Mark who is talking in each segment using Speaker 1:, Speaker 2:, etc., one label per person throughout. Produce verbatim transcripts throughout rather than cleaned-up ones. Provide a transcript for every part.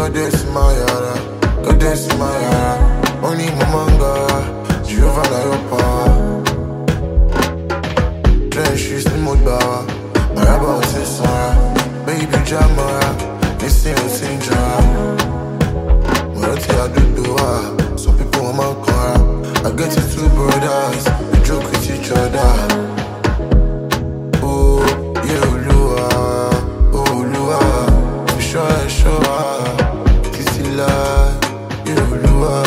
Speaker 1: goddess in my yara, goddess in my yara. Only Mamanga, Giovanna Yopa. Trench is the Mudawa, Maraba was his Sarah. Baby Jamara, listen to Sinjara. Morati Adudoa, some people want my car. I get it two brothers, we joke with each other. Oh, yeah, Lua, oh, Lua, for sure, sure. Kissy lie, yeah, Lua.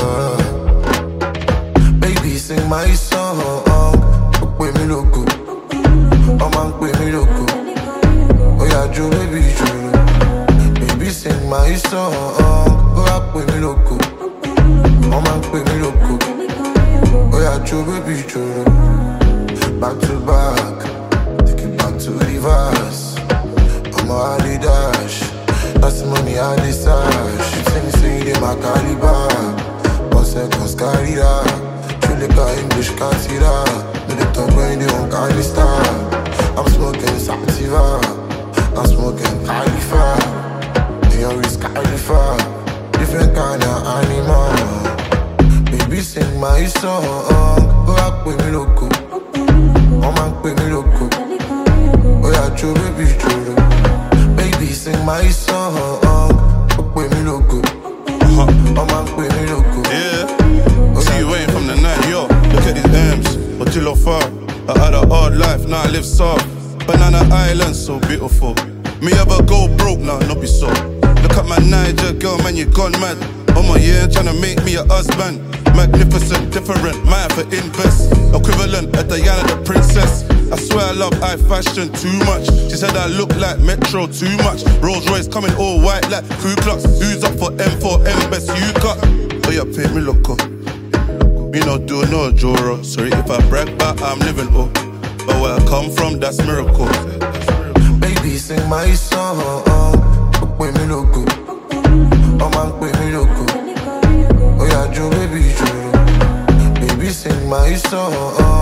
Speaker 1: Baby, sing my song, with me loco. Oh, man, with me loco. Oh, yeah, Joe, baby, Joe. Baby, sing my song, oh, rap with me loco. Oh, man, with me loco. Oh, yeah, Joe, baby, Joe. Back to back, take it back to reverse. I'm a Harley Dash, that's the money I decide. She tell me, say, they my caliber. One second, carry that. Truly got English, can't see that. No, they talk when they won't carry star. I'm smoking Sativa, I'm smoking Khalifa. They always Khalifa, different kind of animal. Baby, sing my song, go up with me loco. Oh man, with me loco. Oh yeah, true, baby, true. Baby, sing my song, go with me loco. Oh man, with me loco.
Speaker 2: Yeah, see you waiting from the night, yo. Look at these M's, but you look far. I had a hard life, now I live soft. Banana Island, so beautiful. Me ever go broke, now not be so. Look at my Niger girl, man, you gone mad. Oh my yeah, tryna make me a husband. Magnificent, different, man for invest. Equivalent of Diana the princess. I swear I love high fashion too much. She said I look like Metro too much. Rolls Royce coming all white like Ku Klux. Who's up for M four M best you cut? Oh yeah, pay me loco. Me not do no Joro. Sorry if I brag, but I'm living oh. But where I come from, that's miracle.
Speaker 1: Baby, sing my song, with me loco. Oh man, with me loco. Oh yeah, Joe, baby, Joe. Baby, sing my song.